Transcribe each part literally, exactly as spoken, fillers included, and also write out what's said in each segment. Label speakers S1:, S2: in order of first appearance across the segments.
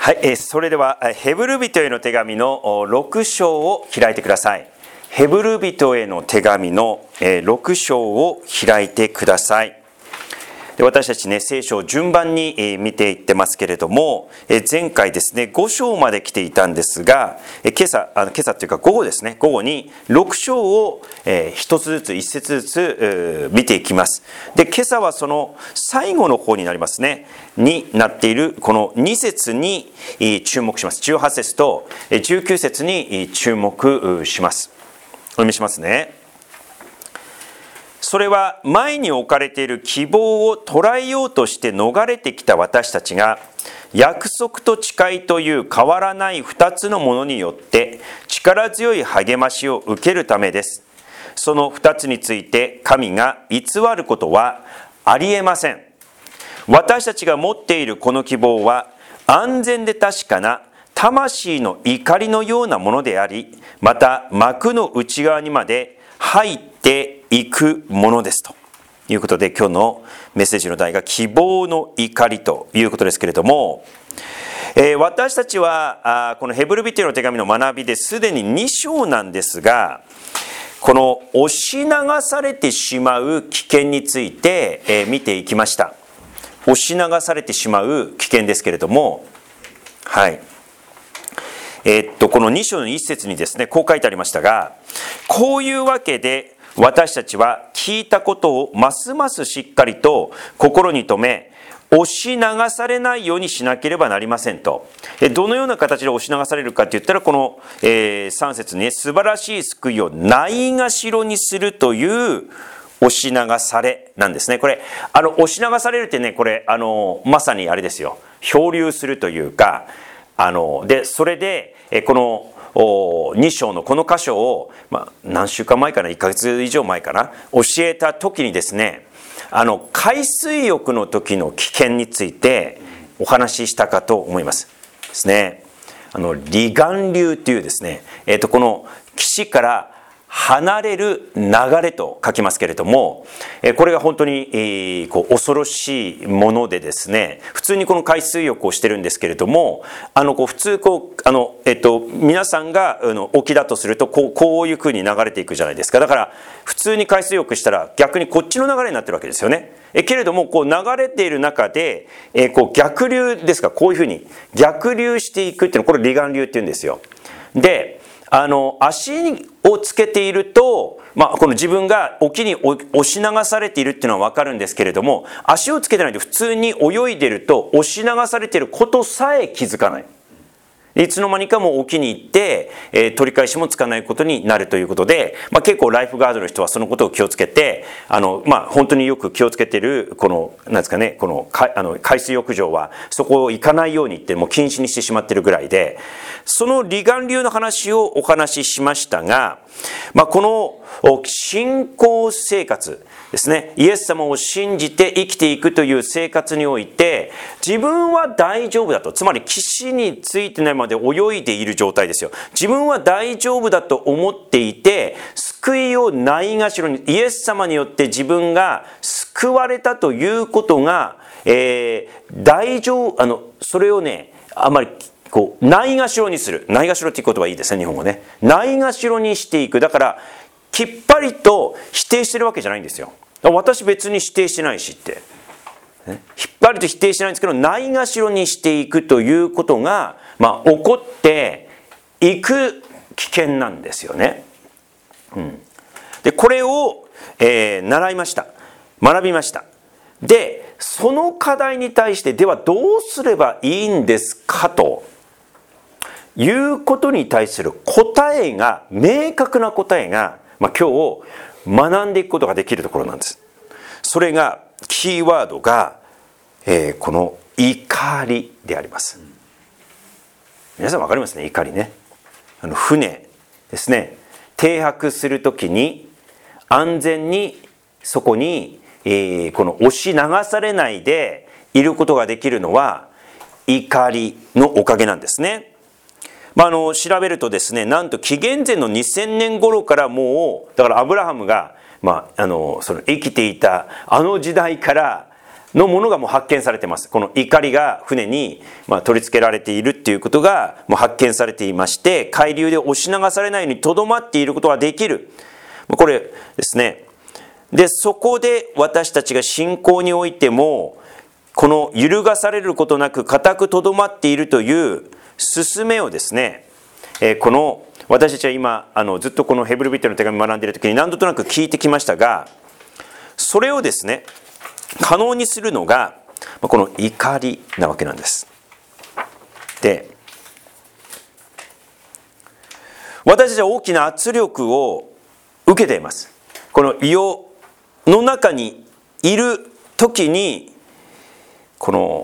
S1: はい、それではヘブル人への手紙のろく章を開いてください。ヘブル人への手紙のろく章を開いてください。で私たちね、聖書を順番に見ていってますけれども、前回ですね、ご章まで来ていたんですが、今朝、あの今朝というか午後ですね、午後にろく章を一つずつ、一節ずつ見ていきます。で、今朝はその最後の方になりますね、になっているこのに節に注目します。じゅうはち節とじゅうきゅう節に注目します。お読みしますね。それは前に置かれている希望を捉えようとして逃れてきた私たちが、約束と誓いという変わらない二つのものによって力強い励ましを受けるためです。その二つについて神が偽ることはありえません。私たちが持っているこの希望は安全で確かな魂の怒りのようなものであり、また幕の内側にまで入っていくものですということで、今日のメッセージの題が希望の怒りということですけれども、えー、私たちはあこのヘブル人への手紙の学びですでにに章なんですが、この押し流されてしまう危険について、えー、見ていきました。押し流されてしまう危険ですけれども、はいえー、っとこのに章のいち節にですね、こう書いてありましたが、こういうわけで私たちは聞いたことをますますしっかりと心に留め、押し流されないようにしなければなりませんと。どのような形で押し流されるかって言ったら、この、えー、さん節に、ね、素晴らしい救いをないがしろにするという押し流されなんですね。これあの押し流されるってね、これあのまさにあれですよ、漂流するというか、あのでそれでこのに章のこの箇所を、まあ、何週間前かな、いっかげつ以上前かな、教えた時にですね、あの海水浴の時の危険についてお話ししたかと思いますですね。あの離岸流っていうですね、えー、とこの岸から離れる流れと書きますけれども、これが本当にこう恐ろしいものでですね、普通にこの海水浴をしてるんですけれども、あのこう普通こうあの、えっと、皆さんがあの沖だとするとこう、こういう風に流れていくじゃないですか。だから普通に海水浴したら逆にこっちの流れになってるわけですよね。えけれどもこう流れている中で、えこう逆流ですか、こういう風に逆流していくっていうの、これ離岸流っていうんですよ。であの足をつけていると、まあ、この自分が沖に押し流されているっていうのは分かるんですけれども、足をつけてないで普通に泳いでると押し流されていることさえ気づかない。いつの間にかもう沖に行って、えー、取り返しもつかないことになるということで、まあ、結構ライフガードの人はそのことを気をつけて、あの、まあ、本当によく気をつけているこのなんですかね、このかあの海水浴場はそこを行かないようにってもう禁止にしてしまっているぐらいで、その離岸流の話をお話ししましたが、まあ、この信仰生活ですね、イエス様を信じて生きていくという生活において、自分は大丈夫だと、つまり岸についてないまで泳いでいる状態ですよ。自分は大丈夫だと思っていて、救いをないがしろに、イエス様によって自分が救われたということが、えー、大丈夫、あのそれをね、あまりこうないがしろにする、ないがしろっていう言葉いいですね、日本語ね。ないがしろにしていく。だからきっぱりと否定してるわけじゃないんですよ。私別に否定してないしって、ね、引っ張りと否定してないんですけど、ないがしろにしていくということが、まあ、起こっていく危険なんですよね。うん、でこれを、えー、習いました、学びました。でその課題に対して、ではどうすればいいんですかということに対する答えが、明確な答えが、まあ、今日学んでいくことができるところなんです。それがキーワードが、えー、この怒りであります。皆さん分かりますね、怒りね。あの船ですね、停泊するときに安全にそこに、えー、この押し流されないでいることができるのは怒りのおかげなんですね。まあ、あの調べるとですね、なんと紀元前のにせんねん頃からもう、だからアブラハムが、まあ、あのその生きていたあの時代からのものがもう発見されています。この怒りが船にまあ取り付けられているっていうことがもう発見されていまして、海流で押し流されないようにとどまっていることができる。これですね。で、そこで私たちが信仰においても、この揺るがされることなく固くとどまっているという勧めをですね、えー、この私たちは今あのずっとこのヘブル人への手紙を学んでいる時に何度となく聞いてきましたが、それをですね可能にするのがこの怒りなわけなんです。で、私たちは大きな圧力を受けています。この世の中にいる時にこの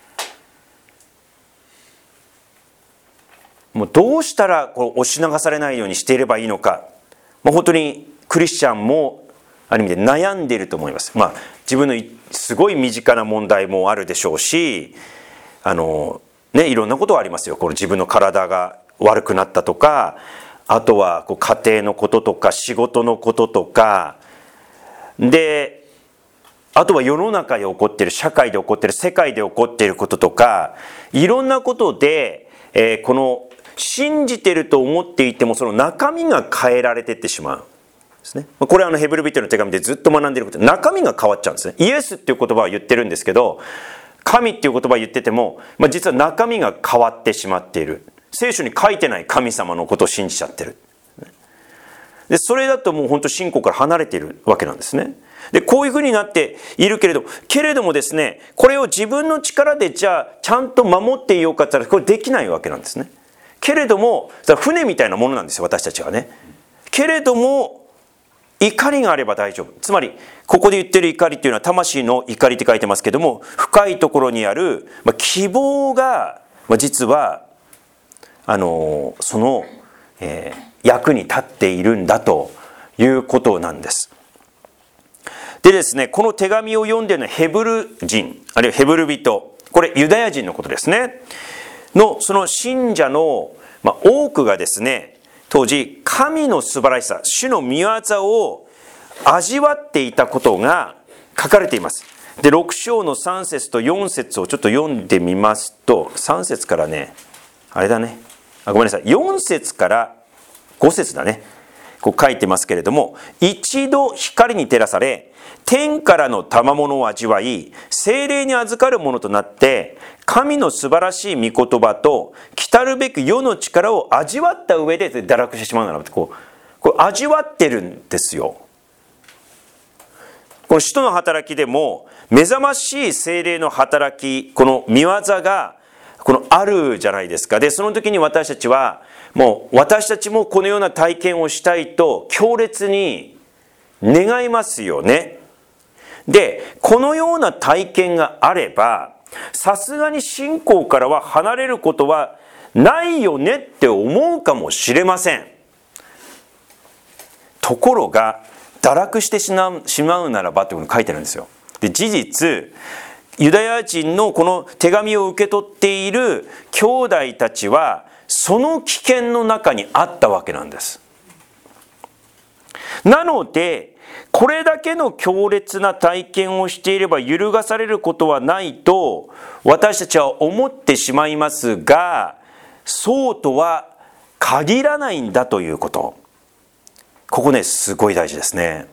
S1: もうどうしたらこう押し流されないようにしていればいいのか、もう本当にクリスチャンもある意味で悩んでいると思います。まあ自分のすごい身近な問題もあるでしょうし、あのねいろんなことがありますよ。この自分の体が悪くなったとか、あとはこう家庭のこととか仕事のこととかで、あとは世の中で起こっている、社会で起こっている、世界で起こっていることとか、いろんなことで、えー、この信じていると思っていてもその中身が変えられていってしまう。ですね、これはあのヘブル人の手紙でずっと学んでいること、中身が変わっちゃうんですね。イエスっていう言葉は言ってるんですけど、神っていう言葉を言ってても、まあ、実は中身が変わってしまっている。聖書に書いてない神様のことを信じちゃってる。でそれだともう本当信仰から離れているわけなんですね。でこういうふうになっているけれどけれどもですね、これを自分の力でじゃあちゃんと守っていようかって言ったらこれできないわけなんですね。けれども船みたいなものなんですよ、私たちはね。けれども怒りがあれば大丈夫。つまりここで言ってる怒りっていうのは魂の怒りって書いてますけども、深いところにある希望が実はあのその、えー役に立っているんだということなんです。でですね、この手紙を読んでいるのはヘブル人、あるいはヘブル人、これユダヤ人のことですねのその信者の、まあ、多くがですね、当時神の素晴らしさ、主の御業を味わっていたことが書かれています。でろく章のさん節とよん節をちょっと読んでみますと、さん節からね、あれだねあごめんなさいよん節からご節だね、こう書いてますけれども、一度光に照らされ天からの賜物を味わい、聖霊に預かるものとなって神の素晴らしい御言葉と来たるべく世の力を味わった上で堕落してしまうならばって、こうこれ味わってるんですよ。この使徒の働きでも目覚ましい聖霊の働き、この御業がこのあるじゃないですか。でその時に私たちはもう私たちもこのような体験をしたいと強烈に願いますよね。でこのような体験があればさすがに信仰からは離れることはないよねって思うかもしれません。ところが堕落してしまうならばってことに書いてあるんですよ。で事実ユダヤ人のこの手紙を受け取っている兄弟たちはその危険の中にあったわけなんです。なのでこれだけの強烈な体験をしていれば揺るがされることはないと私たちは思ってしまいますが、そうとは限らないんだということ、ここねすごい大事ですね。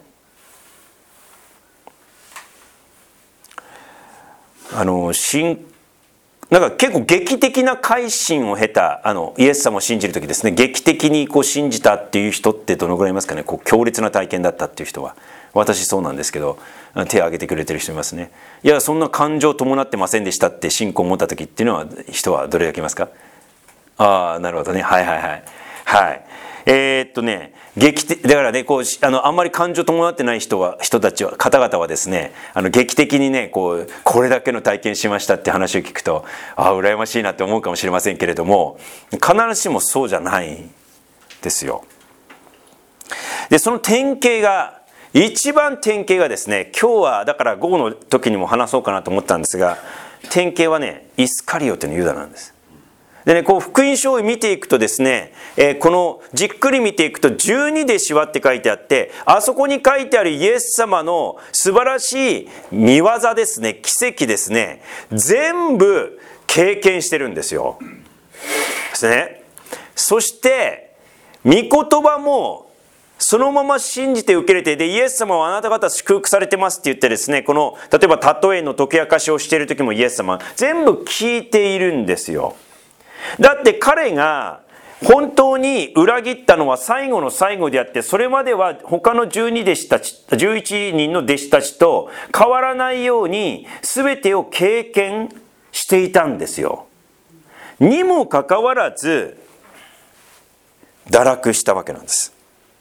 S1: あの信なんか結構劇的な改心を経たあのイエス様を信じる時ですね、劇的にこう信じたっていう人ってどのぐらいいますかね。こう強烈な体験だったっていう人は、私そうなんですけど手を挙げてくれてる人いますね。いやそんな感情伴ってませんでしたって信仰を持った時っていうのは人はどれだけいますか。ああなるほどね、はいはいはいはい。えー、っとね劇的だからね、こうあのあんまり感情伴ってない人は人たちは方々はですね、あの劇的にねこうこれだけの体験しましたって話を聞くと、ああ羨ましいなって思うかもしれませんけれども、必ずしもそうじゃないですよ。でその典型が一番典型がですね、今日はだから午後の時にも話そうかなと思ったんですが、典型はねイスカリオテのユダなんです。 でね、こう福音書を見ていくとですね、えー、このじっくり見ていくと十二弟子はって書いてあって、あそこに書いてあるイエス様の素晴らしい見業ですね、奇跡ですね、全部経験してるんですよ。ですね。そして御言葉もそのまま信じて受け入れて、でイエス様はあなた方祝福されてますって言ってですね、この例えば例えの解き明かしをしている時もイエス様全部聞いているんですよ。だって彼が本当に裏切ったのは最後の最後であって、それまでは他のじゅうに弟子たち、じゅういちにんの弟子たちと変わらないように全てを経験していたんですよ。にもかかわらず堕落したわけなんです。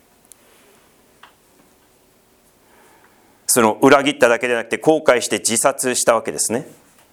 S1: その裏切っただけでなくて後悔して自殺したわけですね。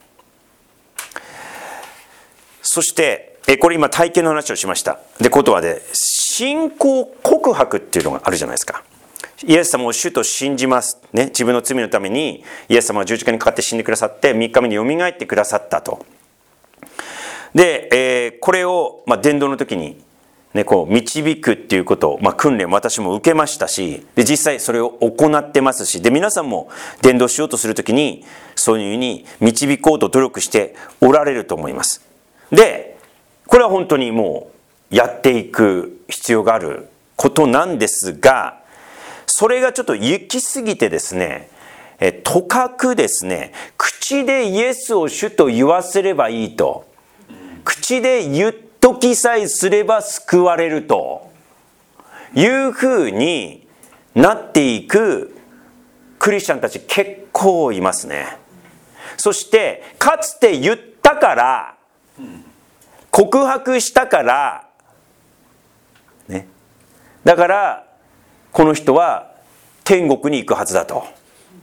S1: そしてこれ今体験の話をしました。でことはで信仰告白っていうのがあるじゃないですか。イエス様を主と信じます、ね、自分の罪のためにイエス様は十字架にかかって死んでくださってみっかめによみがえってくださったと。で、えー、これを、まあ、伝道の時に、ね、こう導くっていうことを、まあ、訓練私も受けましたし、で実際それを行ってますし、で皆さんも伝道しようとする時にそういうふうに導こうと努力しておられると思います。でこれは本当にもうやっていく必要があることなんですが、それがちょっと行き過ぎてですね、えとかくですね、口でイエスを主と言わせればいいと、口で言っときさえすれば救われるというふうになっていくクリスチャンたち結構いますね。そしてかつて言ったから告白したから、ね、だからこの人は天国に行くはずだと、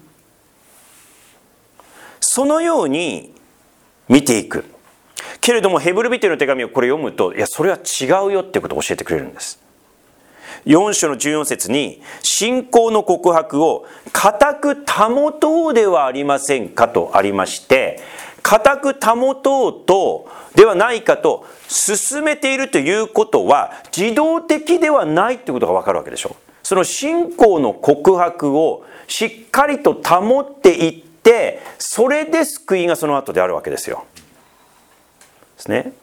S1: そのように見ていく。けれどもヘブル人への手紙をこれ読むと、いやそれは違うよってことを教えてくれるんです。よん章のじゅうよん節に信仰の告白を固く保とうではありませんかとありまして、固く保とうとではないかと進めているということは自動的ではないということが分かるわけでしょ。その信仰の告白をしっかりと保っていって、それで救いがその後であるわけですよ。ですね。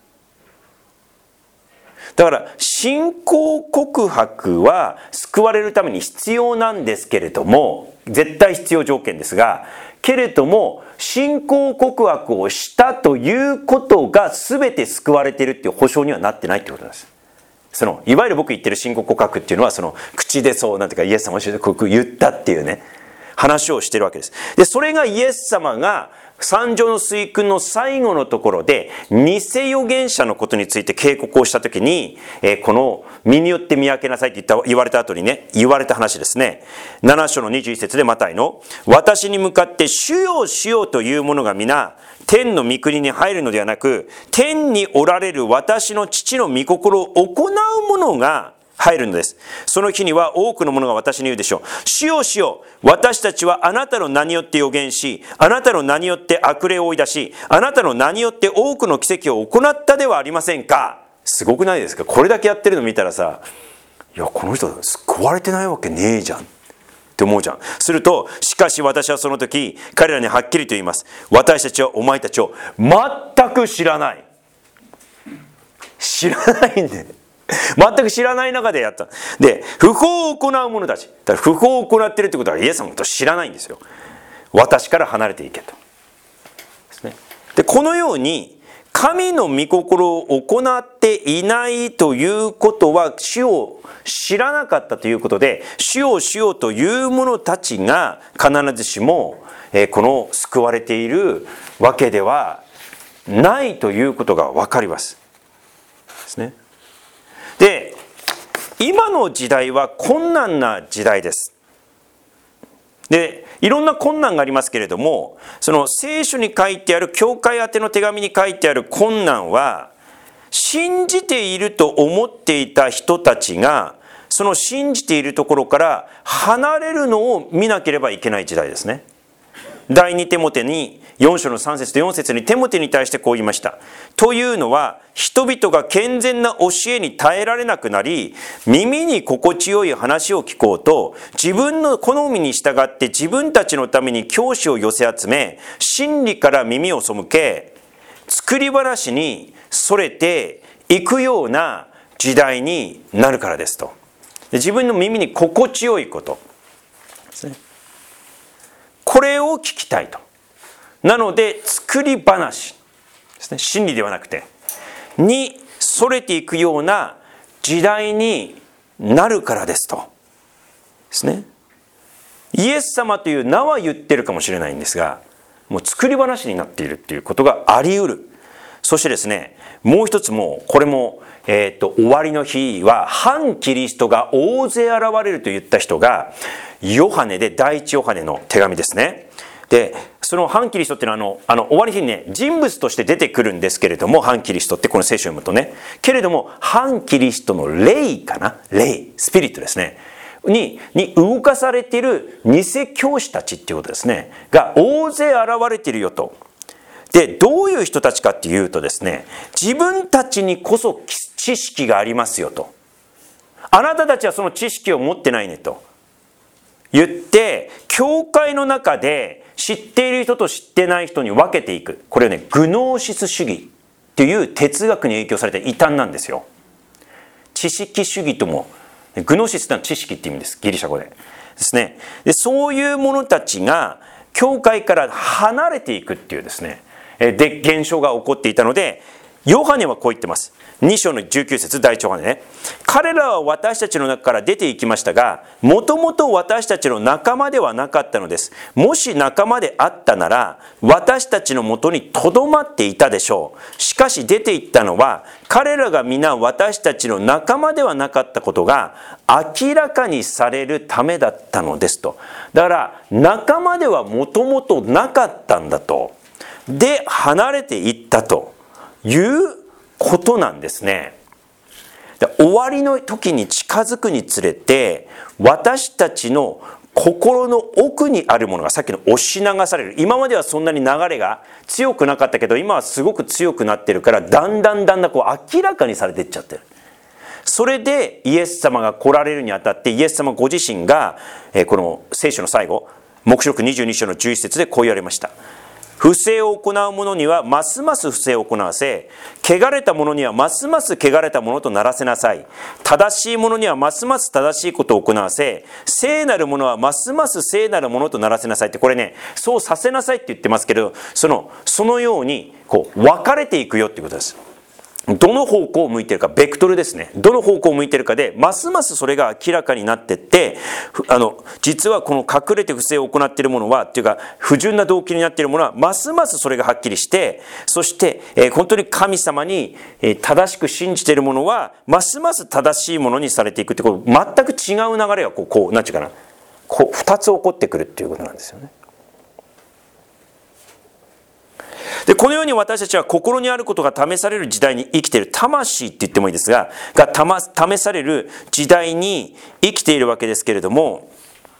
S1: だから信仰告白は救われるために必要なんですけれども、絶対必要条件ですが、けれども信仰告白をしたということが全て救われているっていう保証にはなってないってことなんです。そのいわゆる僕言ってる信仰告白っていうのは、その口でそうなんていうかイエス様を教えてこう言ったっていうね話をしてるわけです。でそれがイエス様が三条の水訓の最後のところで偽預言者のことについて警告をしたときに、えー、この身によって見分けなさいって言った言われた後にね、言われた話ですね。なな章のにじゅういち節でマタイの私に向かって主よ主よという者が皆天の御国に入るのではなく、天におられる私の父の御心を行う者が入るのです。その日には多くの者が私に言うでしょう。主よ主よ、私たちはあなたの名によって預言し、あなたの名によって悪霊を追い出し、あなたの名によって多くの奇跡を行ったではありませんか。すごくないですか。これだけやってるの見たらさ、いやこの人救われてないわけねえじゃんって思うじゃん。すると、しかし私はその時彼らにはっきりと言います。私たちはお前たちを全く知らない。知らないんで。全く知らない中でやった。で、不法を行う者たち。だから不法を行っているということはイエス様のことを知らないんですよ。私から離れていけと。ですね。で、このように神の御心を行っていないということは主を知らなかったということで、主を主をという者たちが必ずしもこの救われているわけではないということが分かります。ですね。で、今の時代は困難な時代です。で、いろんな困難がありますけれども、その聖書に書いてある、教会宛ての手紙に書いてある困難は、信じていると思っていた人たちが、その信じているところから離れるのを見なければいけない時代ですね。第二テモテによん章のさん節とよん節にテモテに対してこう言いました。というのは、人々が健全な教えに耐えられなくなり、耳に心地よい話を聞こうと、自分の好みに従って自分たちのために教師を寄せ集め、真理から耳を背け、作り話にそれていくような時代になるからですと。で、自分の耳に心地よいことですね。これを聞きたいと。なので作り話ですね、真理ではなくてにそれていくような時代になるからですとですね。イエス様という名は言ってるかもしれないんですが、もう作り話になっているっていうことがあり得る。そしてですね、もう一つもこれも、えー、と終わりの日は反キリストが大勢現れると言った人がヨハネで、第一ヨハネの手紙ですね。で、その反キリストっていうのはあの、あの終わりの日にね、人物として出てくるんですけれども、反キリストってこの聖書を読むとね、けれども反キリストの霊かな、霊、スピリットですね、にに動かされている偽教師たちっていうことですねが大勢現れているよと。で、どういう人たちかっていうとですね、自分たちにこそ知識がありますよと、あなたたちはその知識を持ってないねと言って、教会の中で知っている人と知ってない人に分けていく。これはね、グノーシス主義という哲学に影響された異端なんですよ。知識主義とも、グノーシスというのは知識って意味です、ギリシャ語でですね。で、そういう者たちが教会から離れていくっていうですね、で現象が起こっていたので、ヨハネはこう言ってます。に章のじゅうきゅう節、第一ヨハネね。彼らは私たちの中から出て行きましたが、もともと私たちの仲間ではなかったのです。もし仲間であったなら、私たちのもとにとどまっていたでしょう。しかし出て行ったのは、彼らが皆私たちの仲間ではなかったことが明らかにされるためだったのですと。だから仲間ではもともとなかったんだと。で、離れていったということなんですね。で、終わりの時に近づくにつれて、私たちの心の奥にあるものがさっきの押し流される。今まではそんなに流れが強くなかったけど、今はすごく強くなってるから、だんだんだんだんこう明らかにされていっちゃってる。それでイエス様が来られるにあたって、イエス様ご自身が、えー、この聖書の最後、黙示録にじゅうに章のじゅういち節でこう言われました。不正を行う者にはますます不正を行わせ、汚れた者にはますます汚れたものとならせなさい。正しい者にはますます正しいことを行わせ、聖なる者はますます聖なるものとならせなさいって、これね、そうさせなさいって言ってますけど、そのそのようにこう分かれていくよっていうことです。どの方向を向いてるか、ベクトルですね。どの方向を向いてるかで、ますますそれが明らかになっていって、あの、実はこの隠れて不正を行っているものは、っていうか、不純な動機になっているものは、ますますそれがはっきりして、そして、えー、本当に神様に、えー、正しく信じているものは、ますます正しいものにされていくって、こう全く違う流れが、こう、こう、なんていうかな、こう、二つ起こってくるっていうことなんですよね。で、このように私たちは心にあることが試される時代に生きている、魂って言ってもいいですが、が試される時代に生きているわけですけれども、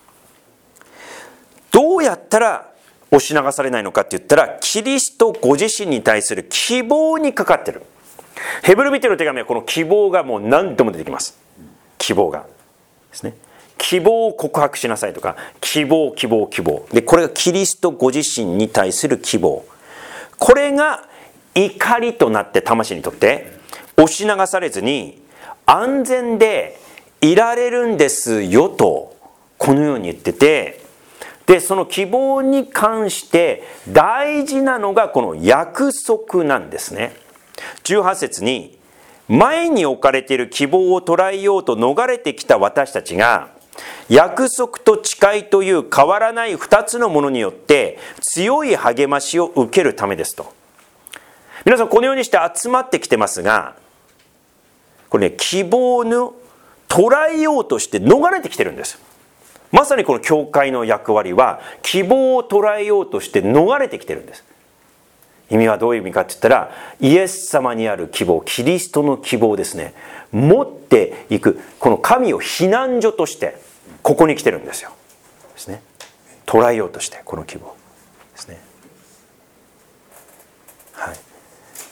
S1: どうやったら押し流されないのかって言ったら、キリストご自身に対する希望にかかっている。ヘブル人への手紙はこの希望がもう何度も出てきます。希望がですね。希望を告白しなさいとか、希望、希望、希望。で、これがキリストご自身に対する希望。これが怒りとなって魂にとって押し流されずに安全でいられるんですよと、このように言ってて、で、その希望に関して大事なのがこの約束なんですね。じゅうはち節に、前に置かれている希望を捉えようと逃れてきた私たちが、約束と誓いという変わらない二つのものによって強い励ましを受けるためですと。皆さんこのようにして集まってきてますが、これね、希望の捉えようとして逃れてきてるんです。まさにこの教会の役割は希望を捉えようとして逃れてきてるんです。意味はどういう意味かって言ったら、イエス様にある希望、キリストの希望ですね、持っていく、この神を避難所としてここに来てるんですよ。ですね。捉えようとしてこの希望ですね。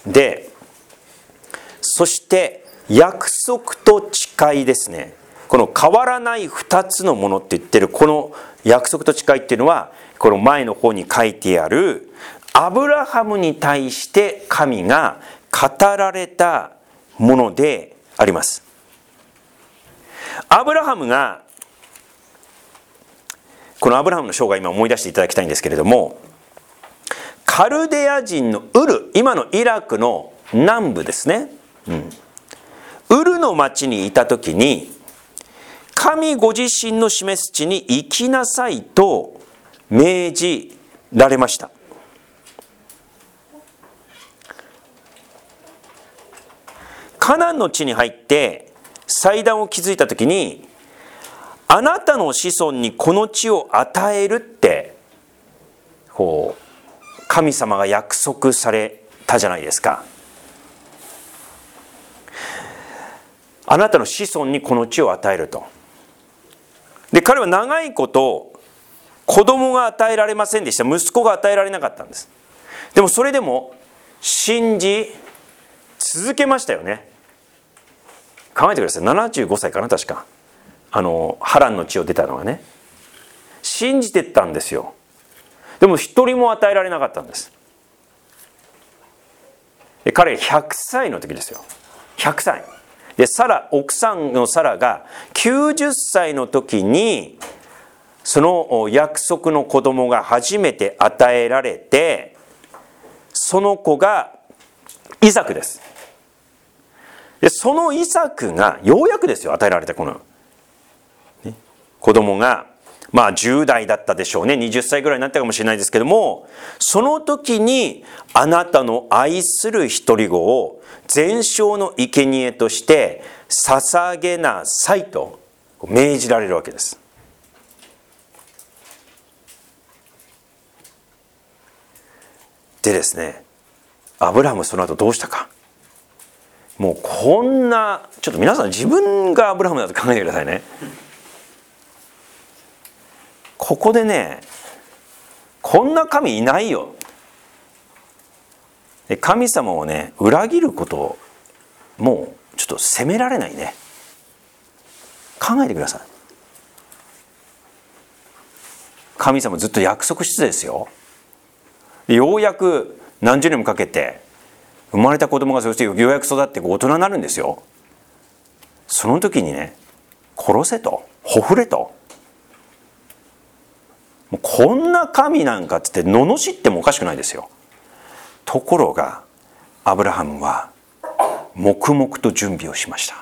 S1: で、そして約束と誓いですね。この変わらないふたつのものって言ってるこの約束と誓いっていうのは、この前の方に書いてあるアブラハムに対して神が語られたものであります。アブラハムが、このアブラハムの生涯今思い出していただきたいんですけれども、カルデア人のウル、今のイラクの南部ですね、うん、ウルの町にいた時に、神ご自身の示す地に行きなさいと命じられました。カナンの地に入って祭壇を築いたときに、あなたの子孫にこの地を与えるってこう神様が約束されたじゃないですか。あなたの子孫にこの地を与えると。で、彼は長いこと子供が与えられませんでした。息子が与えられなかったんです。でもそれでも信じ続けましたよね。考えてください。ななじゅうごさいかな、確か。あのハランの地を出たのはね。信じてったんですよ。でも一人も与えられなかったんです。で、彼ひゃくさいの時ですよ。ひゃくさいで、サラ、奥さんのサラがきゅうじゅっさいの時に、その約束の子供が初めて与えられて、その子がイサクです。で、そのイサクがようやくですよ、与えられたこの、ね、子供が、まあじゅう代だったでしょうね。にじゅっさいぐらいになったかもしれないですけども、その時にあなたの愛する一人子を全焼の生贄として捧げなさいと命じられるわけです。でですね、アブラハムその後どうしたか。もうこんな、ちょっと皆さん自分がアブラハムだと考えてくださいね。ここでね、こんな神いないよ。で、神様をね、裏切ることをもうちょっと責められないね。考えてください。神様ずっと約束してですよ。で、ようやく何十年もかけて生まれた子供がそしてようやく育って大人になるんですよ。その時にね、殺せと、ほふれと。もうこんな神なんかっつって罵ってもおかしくないですよ。ところがアブラハムは黙々と準備をしました。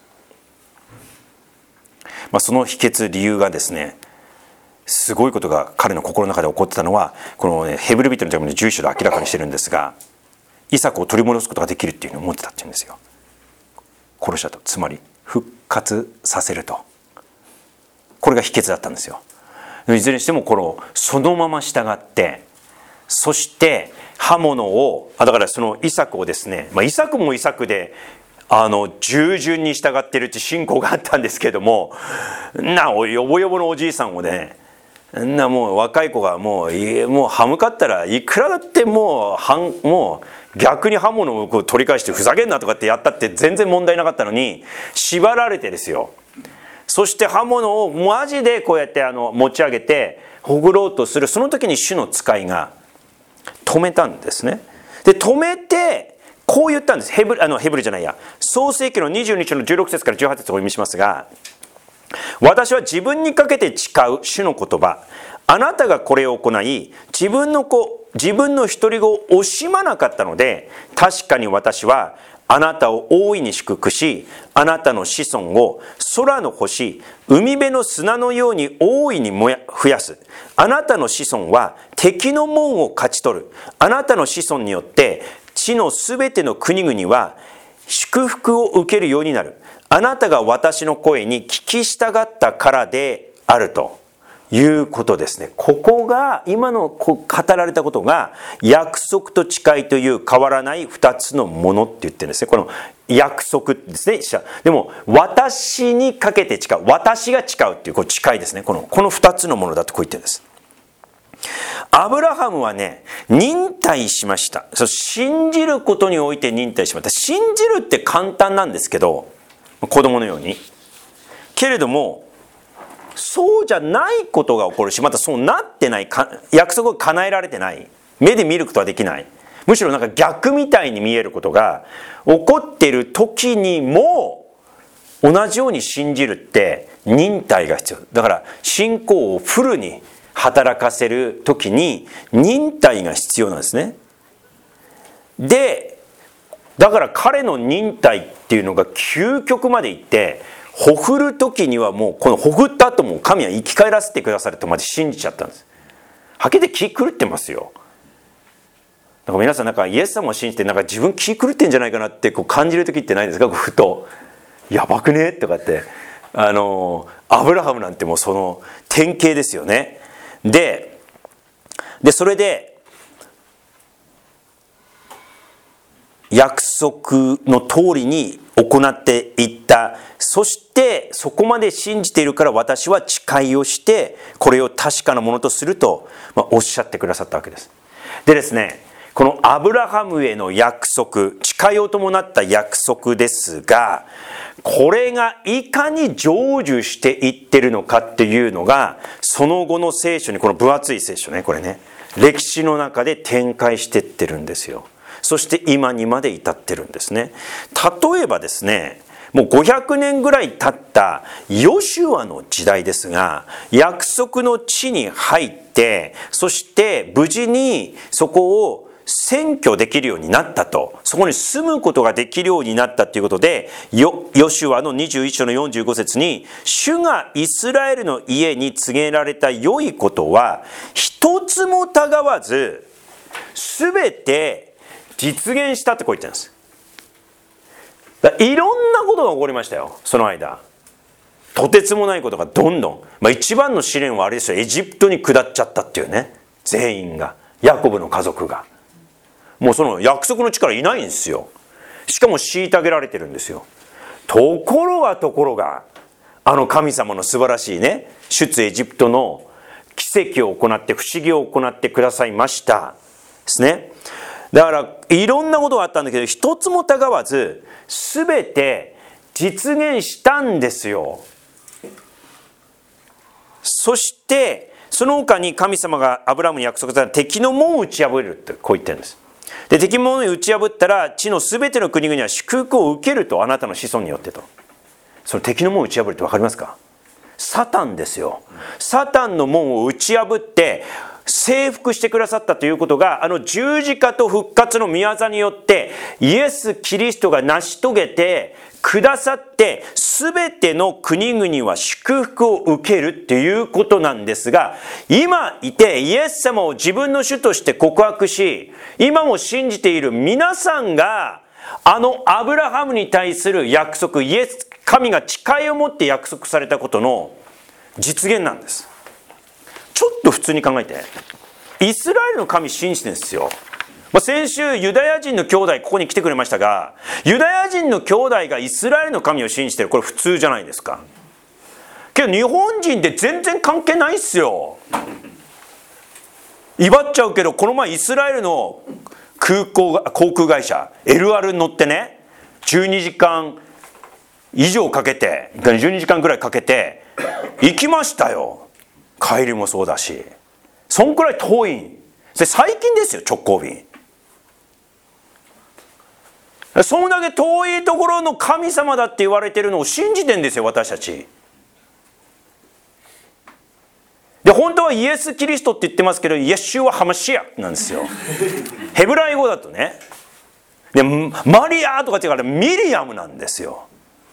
S1: まあ、その秘訣、理由がですね、すごいことが彼の心の中で起こってたのは、この、ね、ヘブル人の手紙のじゅういっ章で明らかにしてるんですが、イサクを取り戻すことができるっていうふうに思ってたっていうんですよ。殺したと、つまり復活させると。これが秘訣だったんですよ。いずれにしてもこのそのまま従って、そして刃物を、あだからそのイサクをですね、まあ、イサクもイサクであの従順に従っているって信仰があったんですけれども、なおよぼよぼのおじいさんをね、なもう若い子がもうもう歯向かったらいくらだってもうはんもう逆に刃物をこう取り返してふざけんなとかってやったって全然問題なかったのに、縛られてですよ。そして刃物をマジでこうやってあの持ち上げてほぐろうとする、その時に主の使いが止めたんですね。で止めてこう言ったんです。ヘブルあのヘブルじゃないや創世記のにじゅうに章のじゅうろく節からじゅうはち節をお読みしますが、私は自分にかけて誓う主の言葉、あなたがこれを行い自分の子自分の独り子を惜しまなかったので、確かに私はあなたを大いに祝福し、あなたの子孫を空の星、海辺の砂のように大いに増やす。あなたの子孫は敵の門を勝ち取る。あなたの子孫によって地のすべての国々は祝福を受けるようになる。あなたが私の声に聞き従ったからであるということですね。ここが今の語られたことが約束と誓いという変わらない二つのものって言ってるんですね。この約束ですね。でも私にかけて誓う、私が誓うっていうこう誓いですね。このこの二つのものだとこう言ってるんです。 アブラハムはね、忍耐しました。そう、信じることにおいて忍耐しました。信じるって簡単なんですけど、子供のように。けれども、そうじゃないことが起こるし、またそうなってない、約束が叶えられてない。目で見ることはできない。むしろなんか逆みたいに見えることが起こっている時にも、同じように信じるって忍耐が必要。だから信仰をフルに働かせる時に忍耐が必要なんですね。で、だから彼の忍耐っていうのが究極までいって、ほふる時にはもうこのほふった後も神は生き返らせてくださるとまで信じちゃったんです。はっきり言って気狂ってますよ。だから皆さんなんかイエス様を信じてなんか自分気狂ってんじゃないかなってこう感じる時ってないですか？ふとやばくねとかって、あのアブラハムなんてもうその典型ですよね。で、でそれで約束の通りに行っていった。そしてそこまで信じているから私は誓いをしてこれを確かなものとすると、まあ、おっしゃってくださったわけです。でですね、このアブラハムへの約束、誓いを伴った約束ですが、これがいかに成就していってるのかっていうのが、その後の聖書に、この分厚い聖書ね、これね、歴史の中で展開していってるんですよ。そして今にまで至ってるんですね。例えばですね、もうごひゃくねんぐらい経ったヨシュアの時代ですが、約束の地に入って、そして無事にそこを占拠できるようになったと、そこに住むことができるようになったということで、ヨシュアのにじゅういっ章のよんじゅうご節に、主がイスラエルの家に告げられた良いことは一つもたがわずすべて実現したってこう言ってるんです。いろんなことが起こりましたよ、その間。とてつもないことがどんどん、まあ、一番の試練はあれですよ、エジプトに下っちゃったっていうね、全員が、ヤコブの家族がもうその約束の地からいないんですよ。しかも虐げられてるんですよ。ところがところがあの神様の素晴らしいね、出エジプトの奇跡を行って不思議を行ってくださいましたですね。だからいろんなことがあったんだけど、一つもたがわず全て実現したんですよ。そしてその他に神様がアブラハムに約束された敵の門を打ち破るってこう言ってるんです。で、敵の門を打ち破ったら地の全ての国々は祝福を受けると、あなたの子孫によってと。その敵の門を打ち破るって分かりますか？サタンですよ。サタンの門を打ち破って征服してくださったということが、あの十字架と復活の御業によってイエス・キリストが成し遂げてくださって、全ての国々は祝福を受けるっていうことなんですが、今いてイエス様を自分の主として告白し、今も信じている皆さんがあのアブラハムに対する約束、イエス神が誓いを持って約束されたことの実現なんです。ちょっと普通に考えて、イスラエルの神信じてるんですよ。まあ、先週ユダヤ人の兄弟ここに来てくれましたが、ユダヤ人の兄弟がイスラエルの神を信じてる、これ普通じゃないですか。けど日本人って全然関係ないっすよ。威張っちゃうけど、この前イスラエルの空港が航空会社 エルアール に乗ってね、じゅうにじかん以上かけて、じゅうにじかんぐらいかけて行きましたよ。帰りもそうだし、そんくらい遠い。それ最近ですよ、直行便。そんだけ遠いところの神様だって言われてるのを信じてんですよ、私たち。で、本当はイエス・キリストって言ってますけど、イエシュア・ハマシアなんですよ。ヘブライ語だとね。で、マリアとか違うからミリアムなんですよ。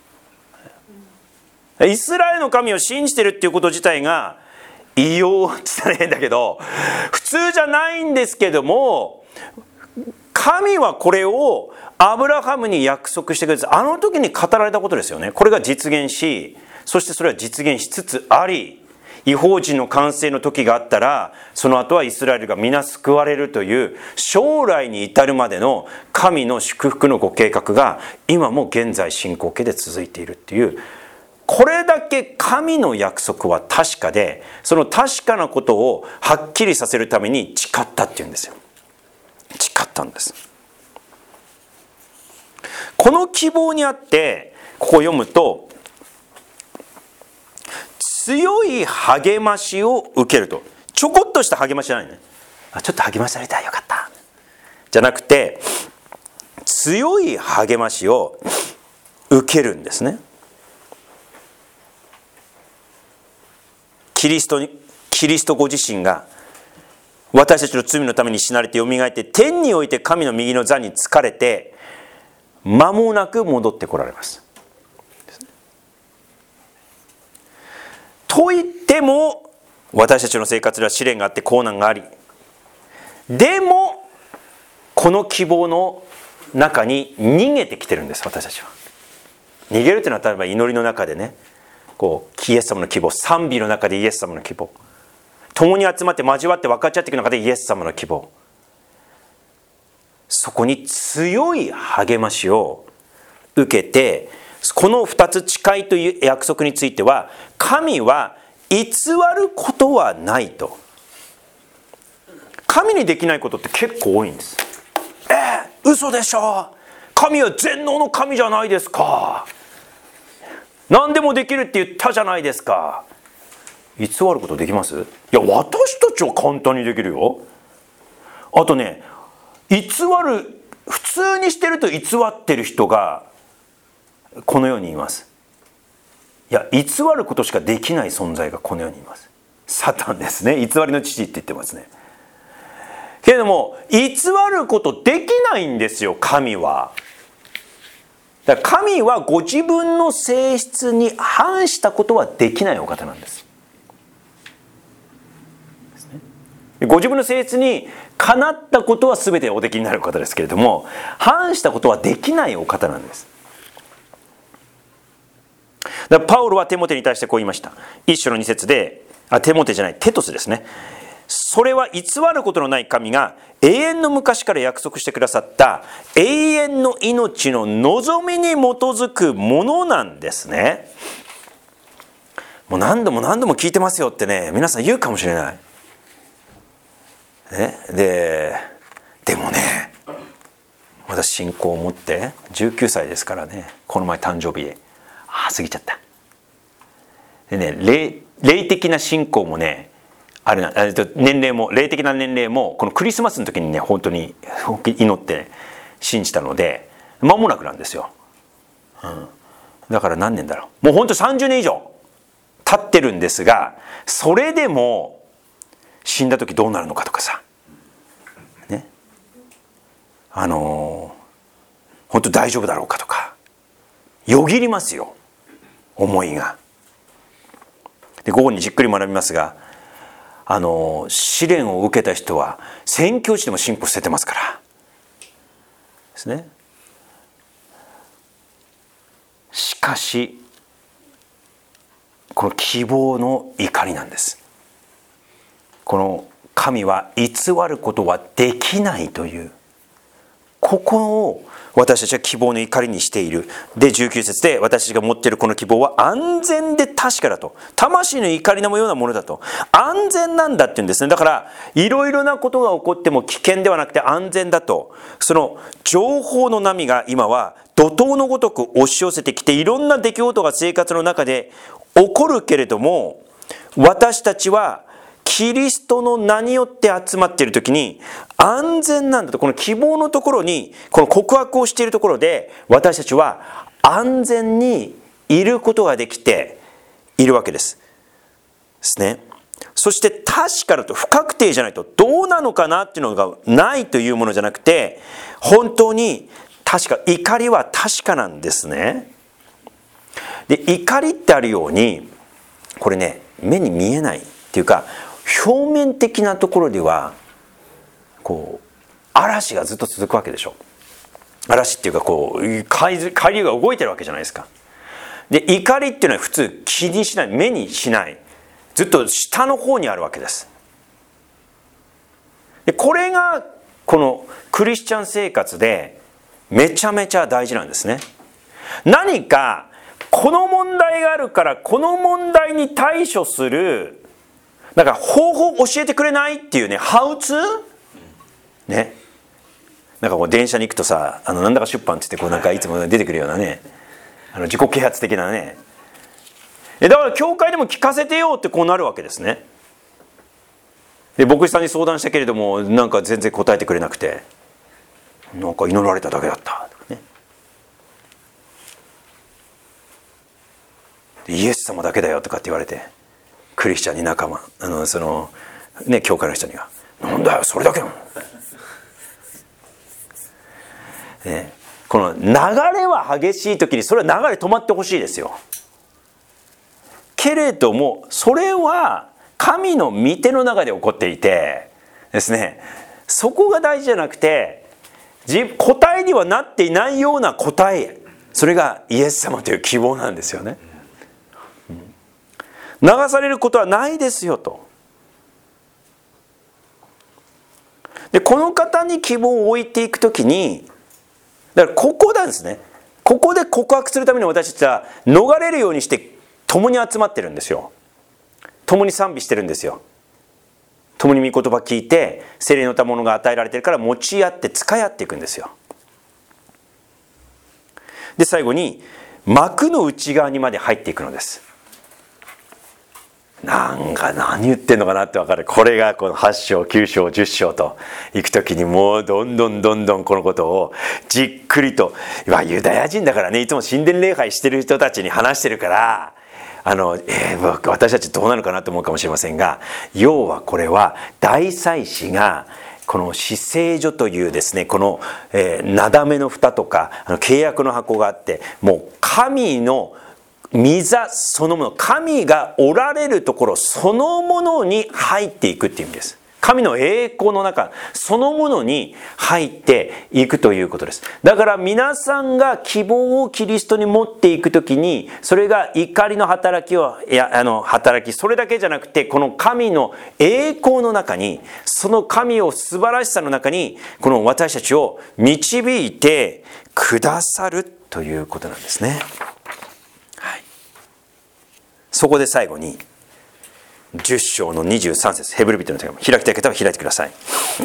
S1: イスラエルの神を信じてるっていうこと自体が異様って言ったら変だけど、普通じゃないんですけども、神はこれをアブラハムに約束してくれて、あの時に語られたことですよね。これが実現し、そしてそれは実現しつつあり、異邦人の完成の時があったら、その後はイスラエルが皆救われるという将来に至るまでの神の祝福のご計画が今も現在進行形で続いているっていう、 これだけ神の約束は確かで、その確かなことをはっきりさせるために誓ったっていうんですよ。誓ったんです。この希望にあって、ここを読むと、強い励ましを受けると。ちょこっとした励ましじゃないね。あ、ちょっと励まされた、よかった。じゃなくて、強い励ましを受けるんですね。キリストに、キリストご自身が私たちの罪のために死なれてよみがえって、天において神の右の座に就かれて、間もなく戻ってこられます。と言っても、私たちの生活では試練があって困難があり、でもこの希望の中に逃げてきてるんです。私たちは逃げるというのは、例えば祈りの中でね、こうイエス様の希望、賛美の中でイエス様の希望、共に集まって交わって分かち合っていく中でイエス様の希望、そこに強い励ましを受けて、この二つ誓いという約束については、神は偽ることはないと。神にできないことって結構多いんです。えー、嘘でしょ、神は全能の神じゃないですか、何でもできるって言ったじゃないですか。偽ることできます？いや、私たちは簡単にできるよ。あとね、偽る、普通にしてると偽ってる人がこの世にいます。いや、偽ることしかできない存在がこの世にいます。サタンですね。偽りの父って言ってますね。けれども、偽ることできないんですよ、神は。だから神はご自分の性質に反したことはできないお方なんです。ご自分の性質にかなったことは全ておできになる方ですけれども、反したことはできないお方なんです。だからパウロはテモテに対してこう言いました。一章の二節で、あ、テモテじゃない、テトスですね。それは偽ることのない神が永遠の昔から約束してくださった永遠の命の望みに基づくものなんですね。もう何度も何度も聞いてますよってね、皆さん言うかもしれない。ね、で、でもね、私信仰を持ってじゅうきゅうさいですからね、この前誕生日で、ああ過ぎちゃった。でね、霊、霊的な信仰もね、あれな、年齢も、霊的な年齢もこのクリスマスの時にね、本当に祈って信じたので、間もなくなんですよ。うん、だから何年だろう。もう本当さんじゅうねん以上経ってるんですが、それでも死んだ時どうなるのかとかさ、ね、あのー、本当大丈夫だろうかとか、よぎりますよ、思いが。で、午後にじっくり学びますが、あのー、試練を受けた人は宣教師でも信仰捨ててますからですね。しかしこの希望の怒りなんです。この神は偽ることはできないという、ここを私たちは希望の怒りにしている。で、じゅうきゅう節で、私たちが持っているこの希望は安全で確かだと、魂の怒りのようなものだと、安全なんだって言うんですね。だからいろいろなことが起こっても危険ではなくて安全だと。その情報の波が今は怒涛のごとく押し寄せてきて、いろんな出来事が生活の中で起こるけれども、私たちはキリストの名によって集まっているときに安全なんだと、この希望のところに、この告白をしているところで、私たちは安全にいることができているわけです。ですね。そして確かだと、不確定じゃないとどうなのかなっていうのがないというものじゃなくて、本当に確か、怒りは確かなんですね。で、怒りってあるように、これね、目に見えないっていうか、表面的なところではこう嵐がずっと続くわけでしょ。嵐っていうか、こう海流が動いてるわけじゃないですか。で、怒りっていうのは普通気にしない、目にしない、ずっと下の方にあるわけです。で、これがこのクリスチャン生活でめちゃめちゃ大事なんですね。何かこの問題があるからこの問題に対処するなんか方法を教えてくれないっていうね、ハウツーね、なんかこう電車に行くとさ、あのなんだか出版って言ってこうなんかいつも出てくるようなね、あの自己啓発的なね、だから教会でも聞かせてよってこうなるわけですね。で牧師さんに相談したけれどもなんか全然答えてくれなくて、なんか祈られただけだったとかね、イエス様だけだよとかって言われて、クリスチャンに仲間あのそのね教会の人にはなんだよそれだけなの、ね、この流れは激しい時にそれは流れ止まってほしいですよ。けれどもそれは神の御手の中で起こっていてですね、そこが大事じゃなくて答えにはなっていないような答え、それがイエス様という希望なんですよね。流されることはないですよと。でこの方に希望を置いていくときに、だからここなんですね。ここで告白するために私たちは逃れるようにして共に集まってるんですよ。共に賛美してるんですよ。共に御言葉聞いて聖霊の賜物が与えられてるから持ち合って使い合っていくんですよ。で最後に幕の内側にまで入っていくのです。なんか何言ってんのかなって分かる。これがこのはち章きゅう章じゅっ章といくときにもうどんどんどんどんこのことをじっくりと、ユダヤ人だからね、いつも神殿礼拝してる人たちに話してるからあの、えー、私たちどうなのかなと思うかもしれませんが、要はこれは大祭司がこの至聖所というですね、この、えー、なだめの蓋とかあの契約の箱があって、もう神の御座そのもの、神がおられるところそのものに入っていくっていう意味です。神の栄光の中そのものに入っていくということです。だから皆さんが希望をキリストに持っていくときに、それが怒りの働きをいやあの働き、それだけじゃなくてこの神の栄光の中に、その神を素晴らしさの中にこの私たちを導いてくださるということなんですね。はい、そこで最後にじゅっ章のにじゅうさん節、ヘブル人の手紙、開きたい方は開いてください。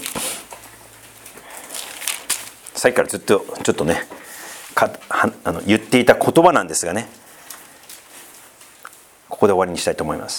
S1: さっきからずっとちょっとねかはあの言っていた言葉なんですがね、ここで終わりにしたいと思います。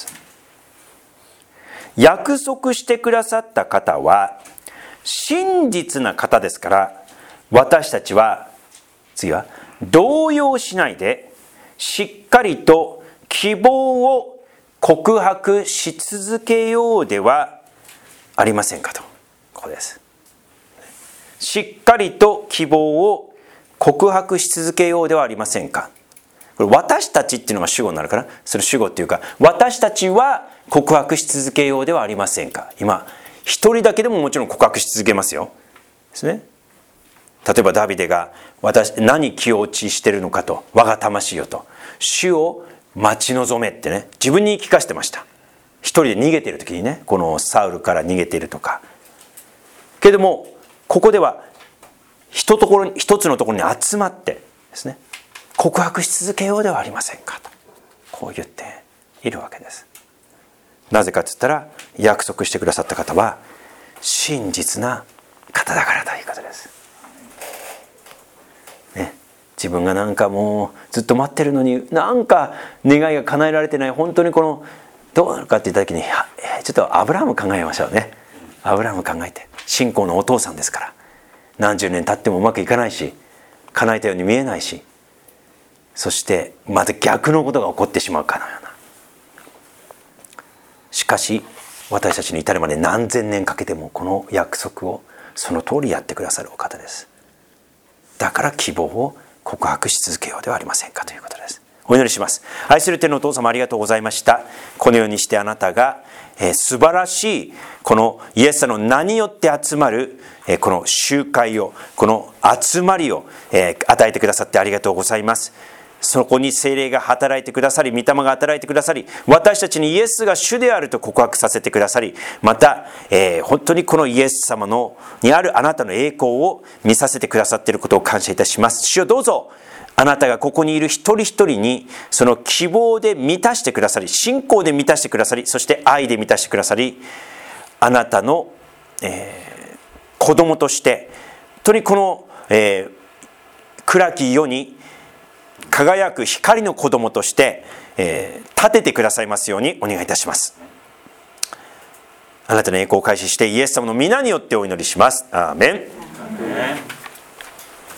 S1: 約束してくださった方は真実な方ですから、私たちは次は動揺しないでしっかりと希望を告白し続けようではありませんかと。ここです。しっかりと希望を告白し続けようではありませんか。これ私たちっていうのが主語になるから、それ主語っていうか、私たちは告白し続けようではありませんか。今一人だけでももちろん告白し続けますよ。ですね。例えばダビデが私何気落ちしてるのかと、我が魂よと主を待ち望めってね、自分に言い聞かせてました。一人で逃げている時にね、このサウルから逃げているとか。けれどもここでは一ところ一つのところに集まってですね、告白し続けようではありませんかと、こう言っているわけです。なぜかと言ったら、約束してくださった方は真実な方だからということです。ね。自分がなんかもうずっと待ってるのになんか願いが叶えられてない、本当にこのどうなるかって言った時に、ちょっとアブラハム考えましょうね。アブラハム考えて、信仰のお父さんですから、何十年経ってもうまくいかないし、叶えたように見えないし、そしてまた逆のことが起こってしまうかのような。しかし私たちに至るまで何千年かけてもこの約束をその通りやってくださるお方です。だから希望を告白し続けようではありませんかということです。お祈りします。愛する天のお父様、ありがとうございました。このようにしてあなたが、えー、素晴らしいこのイエス様の名によって集まる、えー、この集会を、この集まりを、えー、与えてくださってありがとうございます。そこに聖霊が働いてくださり、御霊が働いてくださり、私たちにイエスが主であると告白させてくださり、また、えー、本当にこのイエス様のにあるあなたの栄光を見させてくださっていることを感謝いたします。主よ、どうぞあなたがここにいる一人一人にその希望で満たしてくださり、信仰で満たしてくださり、そして愛で満たしてくださり、あなたの、えー、子供として本当にこの、えー、暗き世に輝く光の子供として、えー、立ててくださいますようにお願いいたします。あなたの栄光を開始してイエス様の皆によってお祈りします。アーメン。